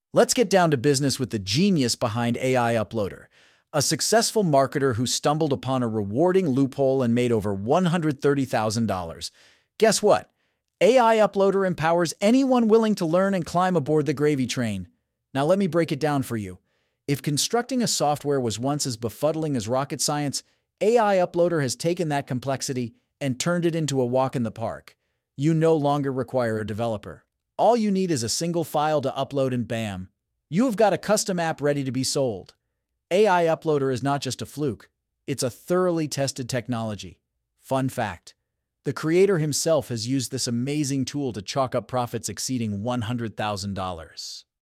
Let's get down to business with the genius behind AI Uploader, a successful marketer who stumbled upon a rewarding loophole and made over $130,000. Guess what? AI Uploader empowers anyone willing to learn and climb aboard the gravy train. Now let me break it down for you. If constructing a software was once as befuddling as rocket science, AI Uploader has taken that complexity and turned it into a walk in the park. You no longer require a developer. All you need is a single file to upload and bam, you have got a custom app ready to be sold. AI Uploader is not just a fluke, it's a thoroughly tested technology. Fun fact: the creator himself has used this amazing tool to chalk up profits exceeding $100,000.